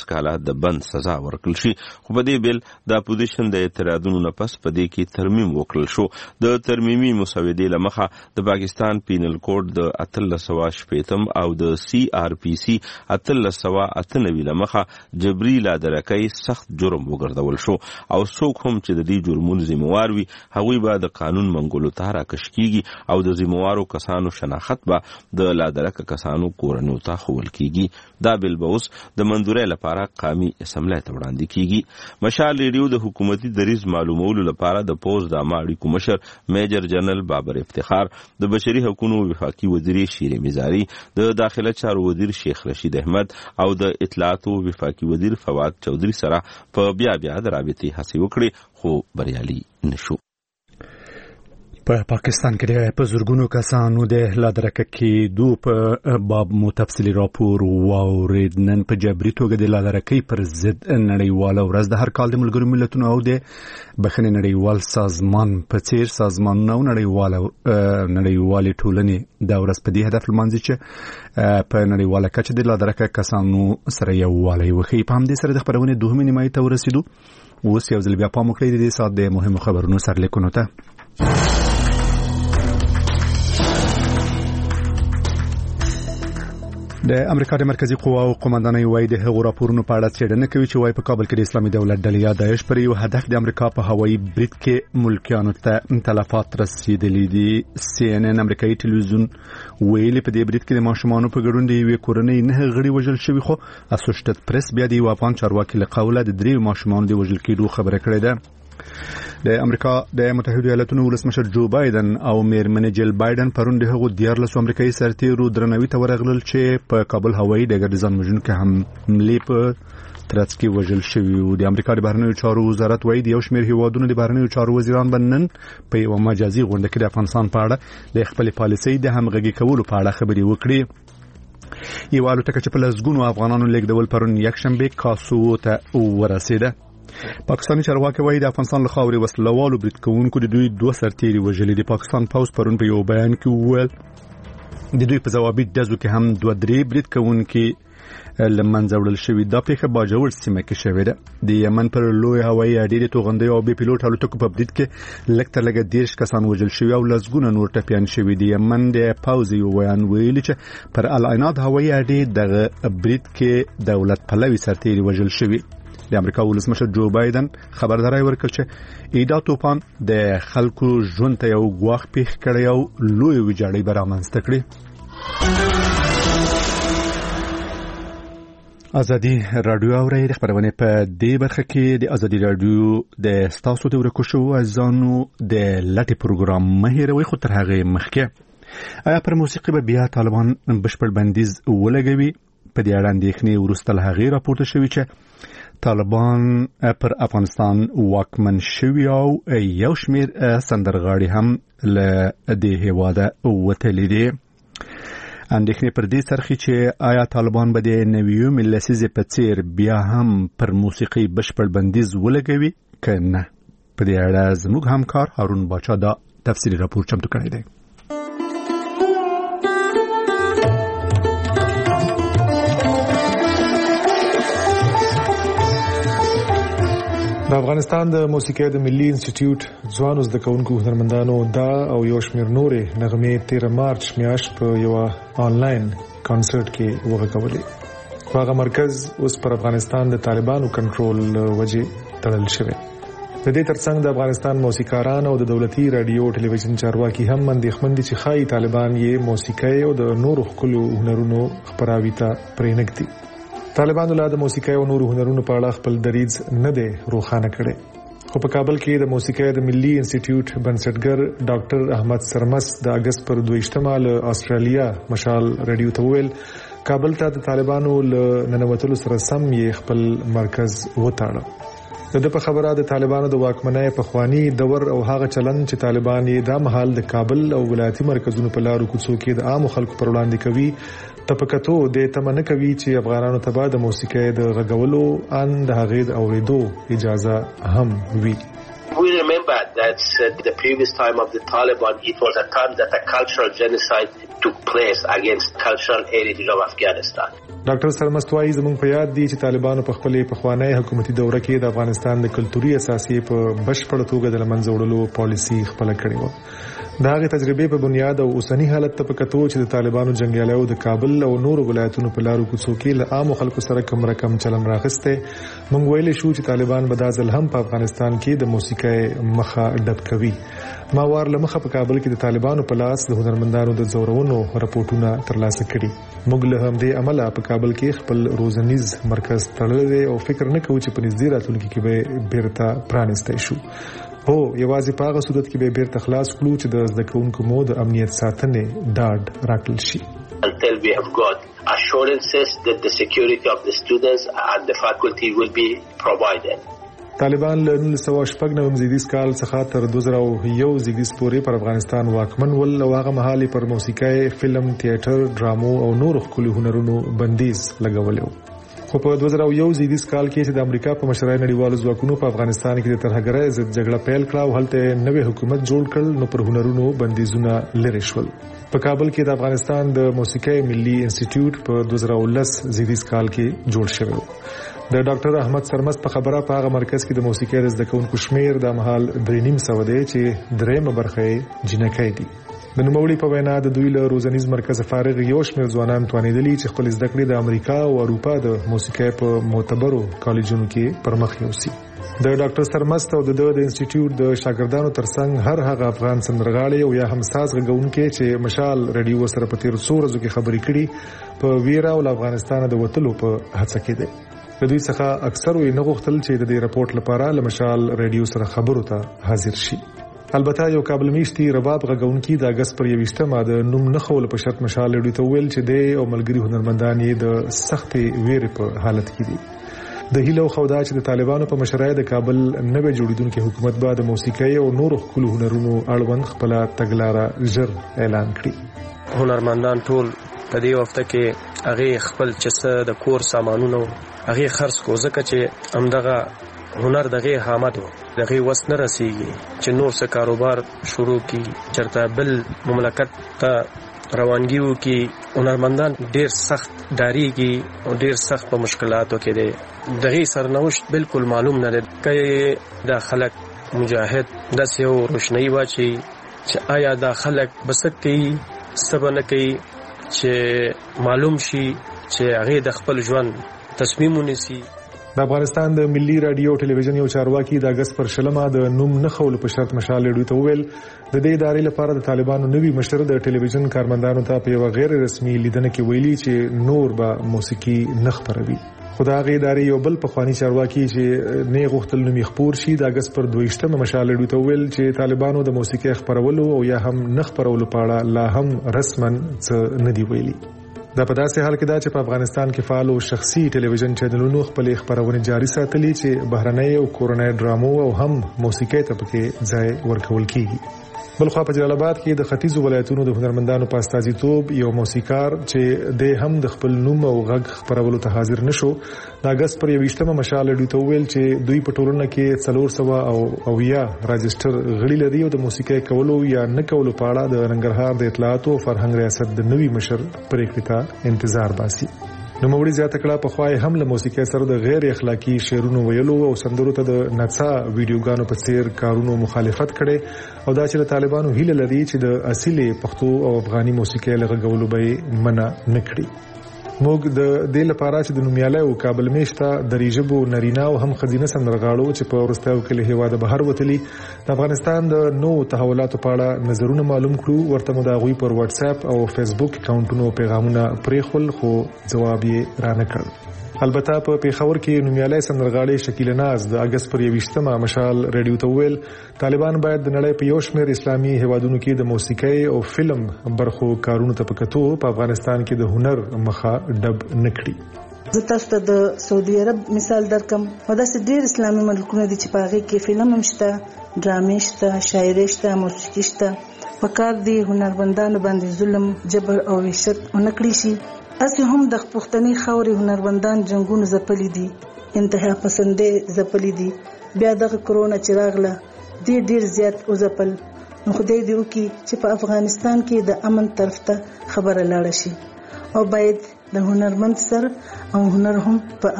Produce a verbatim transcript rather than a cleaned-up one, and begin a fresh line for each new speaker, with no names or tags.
کاله د بند سزا ورکړل شي. خو په دې بیل د اپوزیشن د اعتراضونو نه پس په دې کې ترمیم وکړل شو. د ترمیمي مسودې له مخه د پاکستان پینل کوډ د اتلس سوه شپېتم او د سی آر پی سی اتلس سوه اته نوي له مخه جبري لادرکۍ سخت جرم وګرځول شو او څوک هم چې د دې جرمونو ذمہوار وي هغوی به د قانون منګولو ته راکش کیږي او د ذمہوارو کسانو شناخت به د لادرکه کسانو کورنیو ته ښوول کیږي. دا بیل به اوس د منظورۍ لپاره قومي اسمبلۍ ته وړاندې کیږي. مشال ریډیو د حکومتي دریځ معلومولو لپاره د پوز د عامه اړیکو مشر میجر جنرال بابر افتخار، د بشري حقوقو وفاقي وزیر شیر میزاری، د داخله چارو وزیر شیخ رشید احمد او د اطلاعاتو وفاقي وزیر فواد چودھری سره په بیا بیا د رابطې هڅې وکړې خو بریالي نشو.
په پاکستان کې په زرګونو کسانو د لادرکه کېدو په باب مو تفصیلي راپور واورید. نن په جبري توګه د لادرکۍ پر ضد نړیواله ورځ د هر کال د ملګرو ملتونو او د بخښنې نړیوال سازمان په څیر سازمانونه او نړیواله نړیوالې ټولنې دا ورځ په دې هدف لمانځي چې په نړیواله کچه د لادرکه کسانو سره یووالی وښیي. په همدې سره د خپرونې دوهمې نیمایي ته ورسېدو. اوس یو ځل بیا پام وکړئ د دې ساعت د مهمو خبرونو سرلیکونو ته. د امریکا د مرکزی قواو قومندانۍ وایي د هغو راپورونو په اړه څېړنه کوي چې وایي په کابل کې د اسلامي دولت ډلې یا داعش پر یو هدف د امریکا په هوایي برید کې ملکیانو ته تلفات رسیدلي دي. سی ان ان امریکایي ټلویزیون ویلي په دې برید کې د ماشومانو په ګډون د یوې کورنۍ نه غړي وژل شوي، خو اسوشیټډ پریس بیا د یو افغان چارواکي له قوله د درې ماشومانو د وژل کېدو خبره کړې ده. د امریکا د متحده ایالاتونو ولسمشر جو بایدن او میرمن جیل بایدن پرون د هغو دیارلسو امریکایي سرتیرو درناوي ته ورغلل چې په کابل هوایي ډګر د ځان وژونکو حملې په ترڅ کې وژل شوي وو. د امریکا د بهرنیو چارو وزارت وایي د یو شمېر هیوادونو د بهرنیو چارو وزیران به نن په یوه مجازي غونډه کې د افغانستان په اړه د خپلې پالیسۍ د همغږي کولو په اړه خبرې وکړي. یوه الوتکه چې په لسګونو افغانانو لیږدول پرون یکشنبه کاسو ته ورسېده. پاکستاني چارواکي وایي د افغانستان له خاورې وسلوالو برید کوونکو د دوی دوه سرتیري وژلي. د پاکستان پوځ پرون په یو بیان کې وویل د دوی په ځوابي ډزو کې هم دوه درې برید کوونکي له منځه وړل شوي. دا پیښه باجوړ سیمه کې شوې ده. د یمن پر لوی هوایي اډې د توغندیو او بې پیلوټ الوتکو په برید کې لږ تر لږه دېرش کسان وژل شوي او لسګونه نور ټپیان شوي. د یمن د پوځ یو بیان ویلي چې پر العناد هوایي اډې دغه برید کې دولت پلوي سرتیري وژل شوي. د امریکا ولسمشر جو بایدن خبرداري ورکړه چې ایدا توپان د خلکو ژوند ته یو ګواښ پیښ کړی او لوی ویجاړی به رامنځته کړي. ازادي رادیو اوري د خبرونه په دې برخه کې د ازادي رادیو د ستاسو د ورکو شو ازانو د لټي پروګرام مهیروي خو تر هغه مخکې آیا پر موسیقي به بیا طالبان بشپړ بندیز ولګوي؟ په دې اړه اندېښنې وروسته له هغې راپورته شوي چې طالبان پر افغانستان واکمن شوي او یو شمېر سندرغاړي هم له دې هېواده وتلي دي. اندېښنې پر دې څرخي چې آیا طالبان به د نویو ملي لسیزې په څېر بیا هم پر موسیقي بشپړ بندیز ولګوي که نه. په دې اړه زموږ همکار هارون باچا دا تفصیلي راپور چمتو کړی دی.
د افغانستان د موسیقۍ د ملي انسټیټیوټ ځوانو زده کوونکو هنرمندانو دا او یو شمېر نورې نغمې تېره مارچ میاشت په یوه آنلاین کانسرټ کې وغږولې. خو هغه مرکز اوس پر افغانستان د طالبانو کنټرول وجې تړل شوی. د دې ترڅنګ د افغانستان موسیقاران او د دولتي رادیو ټلویزیون چارواکي هم اندېښمن دي چې ښایي طالبان یې موسیقۍ او د نورو ښکلو هنرونو خپراوي ته پرېنږدي. طالبانو لا د موسیقۍ او نورو هنرونو په اړه خپل دریځ نه دی روښانه کړی. خو په کابل کې د موسیقۍ د ملي انسټیټیوټ بنسټګر ډاکټر احمد سرمس د اگست پر دویشتمه له استرالیا مشال رادیو ته وویل کابل ته د طالبانو له ننوتلو سره سم یې خپل مرکز وتاړه. د دې په خبره د طالبانو د واکمنۍ په خواني دور او هغه چلن چې طالبان یې د مهال د کابل او ولایتي مرکزونو په لارو کوڅو کې د عام خلکو پر وړاندې کوي تپکتو د تمنه کوي چې افغانانو ته د موسیقۍ د غږولو ان د هغې د اوریدو اجازه هم وي.
We remember that uh, the previous time of the Taliban, it was a time that a cultural genocide took place against cultural heritage of Afghanistan.
ډاکټر سرمستوایی زموږ په یاد دي چې طالبانو په خپلې پخوانی حکومتي دوره کې د افغانستان د کلتوري اساسي په بشپړ توګه د لمنځه وړلو پالیسي خپل کړې و. دا غي تجربه په بنیاد او اوسنی حالت ته په کتو چې د طالبانو جنگیالیو د کابل او نورو ولایتونو په لارو کوڅو کې له عام خلکو سره کم رقم چلن راغسته، موږ ویل شو چې طالبان به د ځل هم په افغانستان کې د موسیقي مخه ډب کوي. ما وار لمخه په کابل کې د طالبانو په لاس د هنرمندانو د زورونو راپورټونه ترلاسه کړي. موږ له همدې عمله په کابل کې خپل روزنیز مرکز تړلی او فکر نه کوو چې په نږدې راتلونکي کې به بیرته پرانیستی شو. هو یوازې په هغه صورت کې به بیرته خلاص کړو چې د زده کوونکو مو د امنیت ساتنې ډاډ راکړل شي.
Until we have got assurances that the security of the students and the faculty will be provided.
طالبان له نولس سوه شپږ نوي زیږدیز کال څخه تر دوه زره یو زیږدیز پورې پر افغانستان واکمن ول او هغه مهال پر موسیقي، فلم، تیاتر، ډرامو او نورو ښکلي هنرونو بندیز لګولی و. خو په دوه زره یو زیږدیز کال کې چې د امریکا په مشرۍ نړیوالو ځواکونو په افغانستان کې د ترهګرۍ ضد جګړه پیل کړه او هلته نوې حکومت جوړ کړل، نو پر هنرونو بندیزونه لرې شول. په کابل کې د افغانستان د موسیقي ملي انسټیټیوټ په دوه زره لس زیږدیز کال کې جوړ شوی و. د ډاکټر احمد سرمست په خبره په هغه مرکز کې د موسیقي د زده کوونکو شمیر د مهال درې نیم سوه دی چې درېیمه برخه یې جنکۍ دي. د نوموړي په وینا د دوی له روزنیز مرکز فارغ یو شمیر ځوانان توانېدلي چې خپل زده کړې د امریکا او اروپا د موسیقي په معتبرو کالجونو کې پرمخ یوسي. د ډاکټر سرمست او د د انسټیټیوټ د شاګردانو ترڅنګ هر هغه افغان سندرغاړي او یا هم ساز غږونکي چې مشال رادیو سره په تیر څو ورځو کې خبرې کړي په ویرا او افغانستان د وټلو په هڅه کې دي. د دوی څخه اکثر وی نه غوښتل چې د دې راپورټ لپاره له مشال رادیو سره خبرو ته حاضر شي. البته یو کابل میشتي رباب غږونکي د اگست پر یوشتمه د نوم نه خول په شرط مشال رادیو ته ویل چې د او ملګری هنرمندان یې د سختې ویرې په حالت کې دي. د هیلو خودا چې د طالبانو په مشرۍ د کابل نوې جوړیدونکو حکومت به د موسیقي او نورو خپل هنرونو اړوند خپل تګلارې ژر اعلان کړي.
هنرمندان ټول په دې وخت کې هغه خپل چسه د کور سامانونو هغه خرڅ کو ځکه چې همدغه هنر دغه حامد دغه وس نه رسیږي چې نور څه کاروبار شروع کی چرته بل مملکت ته روانګیو کې هنرمندان ډیر سخت داریږي او ډیر سخت په مشکلاتو کې دي. دغه سرنوشت بالکل معلوم نه ده چې دا خلک مجاهد داسې یو روشنايي واچي چې آیا دا خلک بسکي سبنه کوي چې معلوم شي چې هغه د خپل ژوند تصمیم ونیسي.
د افغانستان د ملي رادیو ټلویزیون یو چارواکي د اگست پر شلمه د نوم نه خول په شرط مشال رادیو ته ویل د دې ادارې لپاره د طالبانو نوي مشر د ټلویزیون کارمندانو ته په یو غیر رسمي لیدنه کې ویلي چې نور به موسیقي نه خپروي. خدای ادارې یو بل په خواني چارواکي چې نه غوښتل نوم خپور شي د اگست پر دویشتمه مشال رادیو ته ویل چې طالبانو د موسیقي خپرولو او یا هم نه خپرولو په اړه لا هم رسما څه نه دی ویلي. دا په داسې حال کې دا چې په افغانستان کې فعال او شخصي ټلویزیون چینلونو خپل خبرونه جاري ساتلي چې بهرنۍ او کورنۍ ډرامو او هم موسیقي ته پکې ځای ورکول کیږي. بلخوا په جلال آباد کې د ختیځو ولایتونو د هنرمندانو په استازیتوب یو موسیقار چې د هم د خپل نوم او غږ خبرولو ته حاضر نشو د اگست پر یوشتمه مشال رادیو ته ویل چې دوی په ټولنه کې څلور سوه او اویا راجستر غړي لري او د موسیقي کولو یا نه کولو په اړه د ننګرهار د اطلاعات او فرهنګ ریاست د نوي مشر پریکړې ته انتظار باسي. نو موږ زیاته کړه په خوای هم له موسیقي سره د غیر اخلاقی شعرونو ویلو او سندرو ته د نڅا ویډیوګانو په څیر کارونو مخالفت کړي او دا چې د طالبانو هیله لري چې د اصلي پښتو او افغاني موسیقي لغږولو به منع نکړي. موږ د دې لپاره چې د نومیاله او کابل میشته د ریجبو نرینا او هم خزینه سندرغاړو چې په ورستاو کې له هوا د بهر وتلي د افغانستان د نو تحولاتو په اړه نظرونه معلوم کړو. ورته مو دا غوي پر واتس اپ او فیسبوک اکاونټونو پیغامونه پریخل خو جواب یې را نه کړ. البته په پیښور کې نومیاله سندرغاړي شکیل ناز د اگست پر یوشتمه مشال رادیو ته ویل طالبان باید د نړۍ په یو شمېر اسلامي هیوادونو کې د موسیقي او فلم برخو کارونو ته پکتو په افغانستان کې د هنر مخه ډب نکړي.
زه تاسو ته د سعودي عرب مثال درکم. وداسې ډېر اسلامي ملکونه دي چې په هغې کې فلم هم شته، ډرامې شته، شاعري شته، موسیقي شته. پکار دي هنرمندانو باندې ظلم، جبر او وحشت ونه کړی شي. اسی هم د پښتني خاورې هنرمندان جنگونو ځپلي دي، انتها پسندې ځپلي دي. بیا دغه کرونا چې راغله دې ډیر زیات وځپل نو خدای دې وکړي چې په افغانستان کې د امن طرف ته خبره لاړه شي او باید د هنرمند سره او هنر هم په